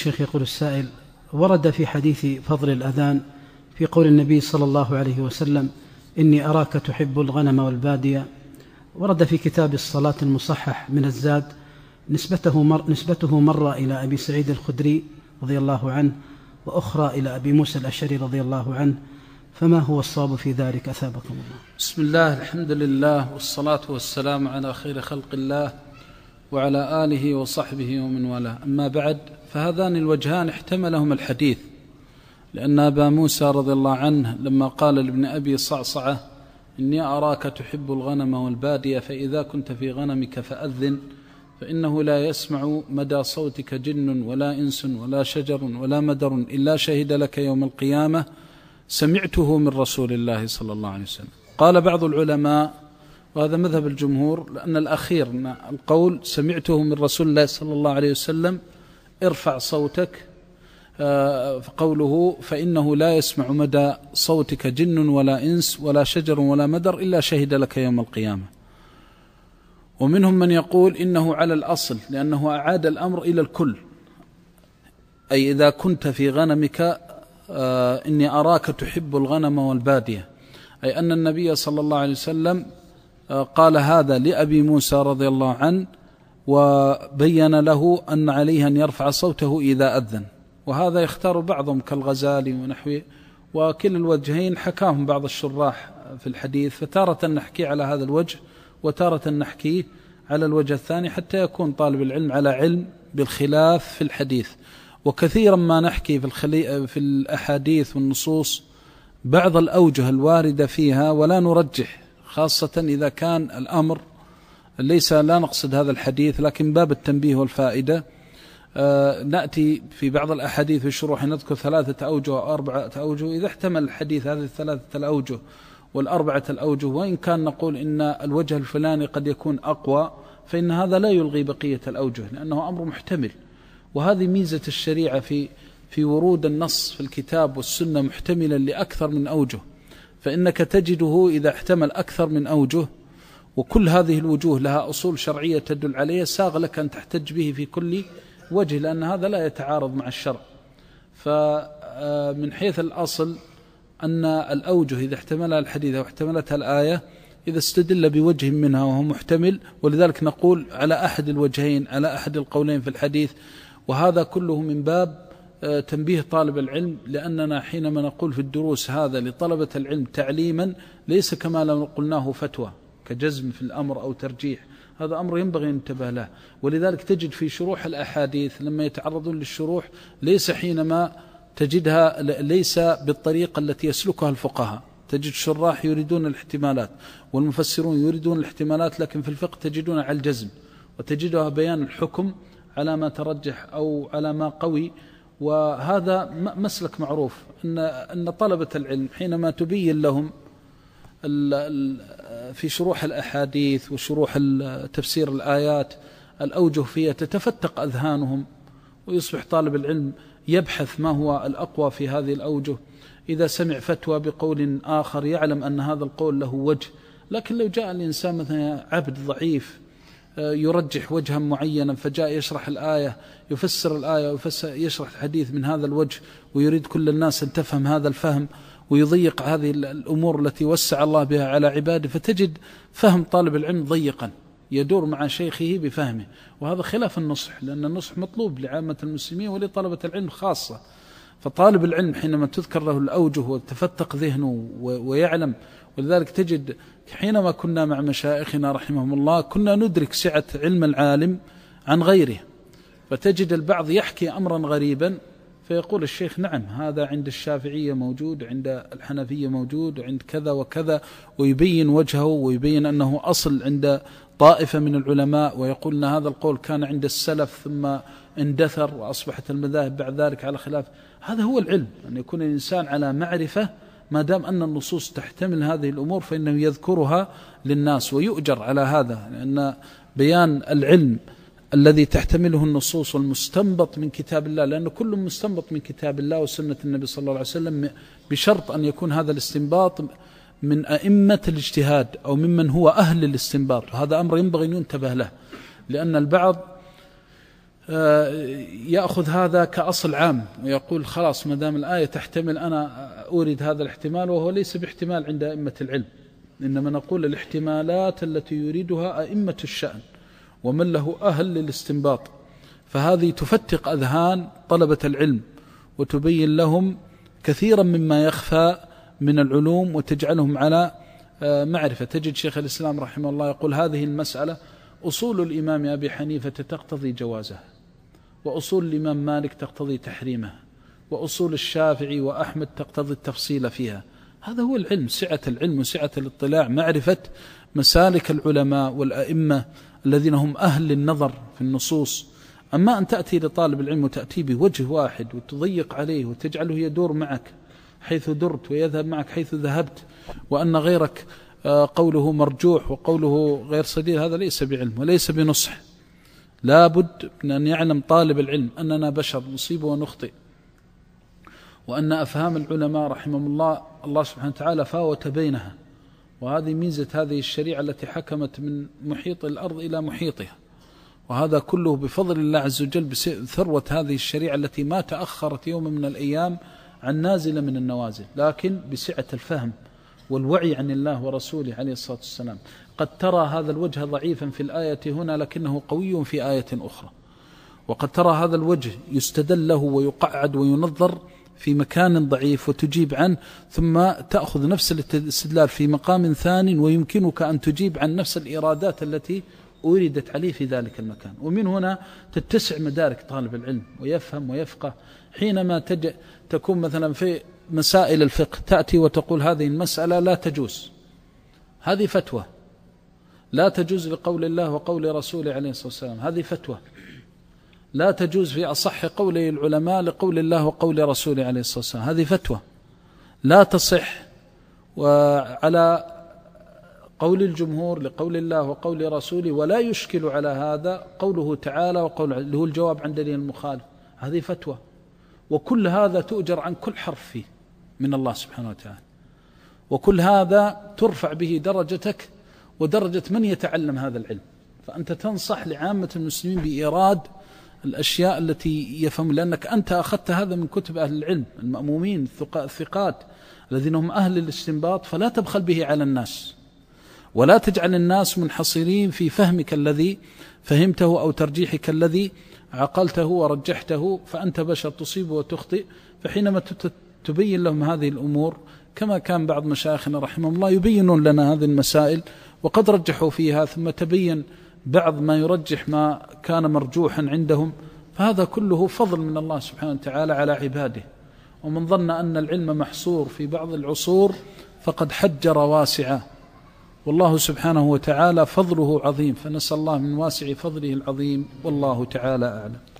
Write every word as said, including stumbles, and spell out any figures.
الشيخ يقول السائل: ورد في حديث فضل الأذان في قول النبي صلى الله عليه وسلم: إني أراك تحب الغنم والبادية. ورد في كتاب الصلاة المصحح من الزاد نسبته, مر نسبته مرة إلى أبي سعيد الخدري رضي الله عنه، وأخرى إلى أبي موسى الأشعري رضي الله عنه، فما هو الصواب في ذلك أثابكم الله؟ بسم الله، الحمد لله، والصلاة والسلام على خير خلق الله وعلى آله وصحبه ومن والاه. أما بعد، فهذان الوجهان احتملهم الحديث، لأن أبا موسى رضي الله عنه لما قال لابن أبي صعصعة: إني أراك تحب الغنم والبادية فإذا كنت في غنمك فأذن، فإنه لا يسمع مدى صوتك جن ولا إنس ولا شجر ولا مدر إلا شهد لك يوم القيامة، سمعته من رسول الله صلى الله عليه وسلم. قال بعض العلماء، وهذا مذهب الجمهور، لأن الأخير القول سمعته من رسول الله صلى الله عليه وسلم ارفع صوتك، فقوله فإنه لا يسمع مدى صوتك جن ولا إنس ولا شجر ولا مدر إلا شهد لك يوم القيامة. ومنهم من يقول إنه على الأصل، لأنه أعاد الأمر إلى الكل، أي إذا كنت في غنمك إني أراك تحب الغنم والبادية، أي أن النبي صلى الله عليه وسلم قال هذا لأبي موسى رضي الله عنه، وبين له أن عليه أن يرفع صوته إذا أذن. وهذا يختار بعضهم كالغزالي ونحوه، وكل الوجهين حكاهم بعض الشراح في الحديث، فتارة نحكي على هذا الوجه وتارة نحكيه على الوجه الثاني، حتى يكون طالب العلم على علم بالخلاف في الحديث. وكثيرا ما نحكي في, الخلي... في الأحاديث والنصوص بعض الأوجه الواردة فيها ولا نرجح، خاصة إذا كان الأمر ليس، لا نقصد هذا الحديث لكن باب التنبيه والفائدة. آه نأتي في بعض الأحاديث في الشروح نذكر ثلاثة أوجه أو أربعة أوجه، إذا احتمل الحديث هذه الثلاثة الأوجه والأربعة الأوجه، وإن كان نقول إن الوجه الفلاني قد يكون أقوى، فإن هذا لا يلغي بقية الأوجه، لأنه أمر محتمل. وهذه ميزة الشريعة في في ورود النص في الكتاب والسنة محتملا لأكثر من أوجه، فإنك تجده إذا احتمل أكثر من أوجه، وكل هذه الوجوه لها أصول شرعية تدل عليها، ساغ لك أن تحتج به في كل وجه، لأن هذا لا يتعارض مع الشرع. فمن حيث الأصل أن الأوجه إذا احتملها الحديث أو احتملتها الآية، إذا استدل بوجه منها وهو محتمل، ولذلك نقول على أحد الوجهين، على أحد القولين في الحديث. وهذا كله من باب تنبيه طالب العلم، لأننا حينما نقول في الدروس هذا لطلبة العلم تعليما، ليس كما لو قلناه فتوى كجزم في الأمر أو ترجيح، هذا أمر ينبغي أن ننتبه له. ولذلك تجد في شروح الأحاديث لما يتعرضون للشروح، ليس حينما تجدها ليس بالطريقة التي يسلكها الفقهاء، تجد شراح يريدون الاحتمالات والمفسرون يريدون الاحتمالات، لكن في الفقه تجدون على الجزم، وتجدها بيان الحكم على ما ترجح أو على ما قوي. وهذا مسلك معروف، أن أن طلبة العلم حينما تبين لهم في شروح الأحاديث وشروح تفسير الآيات الأوجه فيها، تتفتق أذهانهم، ويصبح طالب العلم يبحث ما هو الأقوى في هذه الأوجه. إذا سمع فتوى بقول آخر يعلم أن هذا القول له وجه، لكن لو جاء الإنسان مثلا عبد ضعيف يرجح وجها معينا، فجاء يشرح الآية، يفسر الآية ويشرح الحديث من هذا الوجه، ويريد كل الناس أن تفهم هذا الفهم، ويضيق هذه الأمور التي وسع الله بها على عباده، فتجد فهم طالب العلم ضيقا يدور مع شيخه بفهمه. وهذا خلاف النصح، لأن النصح مطلوب لعامة المسلمين ولطلبة العلم خاصة. فطالب العلم حينما تذكر له الأوجه وتفتق ذهنه ويعلم، ولذلك تجد حينما كنا مع مشايخنا رحمهم الله كنا ندرك سعة علم العالم عن غيره، فتجد البعض يحكي أمرا غريبا فيقول الشيخ نعم هذا عند الشافعية موجود، عند الحنفية موجود، عند كذا وكذا، ويبين وجهه ويبين أنه أصل عند طائفة من العلماء، ويقول أن هذا القول كان عند السلف ثم اندثر وأصبحت المذاهب بعد ذلك على خلاف. هذا هو العلم، أن يكون الإنسان على معرفة، ما دام أن النصوص تحتمل هذه الأمور فإنه يذكرها للناس ويؤجر على هذا، لأن بيان العلم الذي تحتمله النصوص والمستنبط من كتاب الله، لأنه كل مستنبط من كتاب الله وسنة النبي صلى الله عليه وسلم، بشرط أن يكون هذا الاستنباط من أئمة الاجتهاد أو ممن هو أهل الاستنباط. هذا أمر ينبغي أن ينتبه له، لأن البعض يأخذ هذا كأصل عام ويقول خلاص ما دام الآية تحتمل أنا أريد هذا الاحتمال، وهو ليس باحتمال عند أئمة العلم، إنما نقول الاحتمالات التي يريدها أئمة الشأن ومن له أهل للاستنباط، فهذه تفتق أذهان طلبة العلم وتبين لهم كثيرا مما يخفى من العلوم وتجعلهم على معرفة. تجد شيخ الإسلام رحمه الله يقول هذه المسألة أصول الإمام أبي حنيفة تقتضي جوازها، وأصول الإمام مالك تقتضي تحريمها، وأصول الشافعي وأحمد تقتضي التفصيل فيها. هذا هو العلم، سعة العلم وسعة الاطلاع، معرفة مسالك العلماء والأئمة الذين هم أهل للنظر في النصوص. أما أن تأتي لطالب العلم وتأتي بوجه واحد وتضيق عليه وتجعله يدور معك حيث درت ويذهب معك حيث ذهبت، وأن غيرك قوله مرجوح وقوله غير صديق، هذا ليس بعلم وليس بنصح. لا بد من أن يعلم طالب العلم أننا بشر نصيب ونخطئ، وأن أفهام العلماء رحمهم الله الله سبحانه وتعالى فاوت بينها، وهذه ميزة هذه الشريعة التي حكمت من محيط الأرض إلى محيطها، وهذا كله بفضل الله عز وجل بثروة هذه الشريعة التي ما تأخرت يوم من الأيام عن نازلة من النوازل، لكن بسعة الفهم والوعي عن الله ورسوله عليه الصلاة والسلام. قد ترى هذا الوجه ضعيفا في الآية هنا لكنه قوي في آية أخرى، وقد ترى هذا الوجه يستدل له ويقعد وينظر في مكان ضعيف وتجيب عنه، ثم تأخذ نفس الاستدلال في مقام ثاني ويمكنك أن تجيب عن نفس الإرادات التي أوردت عليه في ذلك المكان. ومن هنا تتسع مدارك طالب العلم ويفهم ويفقه. حينما تج... تكون مثلا في مسائل الفقه تأتي وتقول هذه المسألة لا تجوز، هذه فتوى، لا تجوز لقول الله وقول رسوله عليه الصلاة والسلام، هذه فتوى، لا تجوز في أصح قول العلماء لقول الله وقول رسوله عليه الصلاة والسلام، هذه فتوى، لا تصح وعلى قول الجمهور لقول الله وقول رسوله، ولا يشكل على هذا قوله تعالى وقول اللي هو الجواب عن دليل المخالف، هذه فتوى. وكل هذا تؤجر عن كل حرف فيه من الله سبحانه وتعالى، وكل هذا ترفع به درجتك ودرجة من يتعلم هذا العلم. فأنت تنصح لعامة المسلمين بإيراد الأشياء التي يفهم، لأنك أنت أخذت هذا من كتب أهل العلم المأمومين الثقات الذين هم أهل الاستنباط، فلا تبخل به على الناس، ولا تجعل الناس منحصرين في فهمك الذي فهمته أو ترجيحك الذي عقلته ورجحته، فأنت بشر تصيب وتخطئ. فحينما تبين لهم هذه الأمور كما كان بعض مشايخنا رحمه الله يبينون لنا هذه المسائل وقد رجحوا فيها، ثم تبين بعض ما يرجح ما كان مرجوحا عندهم، فهذا كله فضل من الله سبحانه وتعالى على عباده. ومن ظن أن العلم محصور في بعض العصور فقد حجر واسعا، والله سبحانه وتعالى فضله عظيم، فنسأل الله من واسع فضله العظيم، والله تعالى أعلم.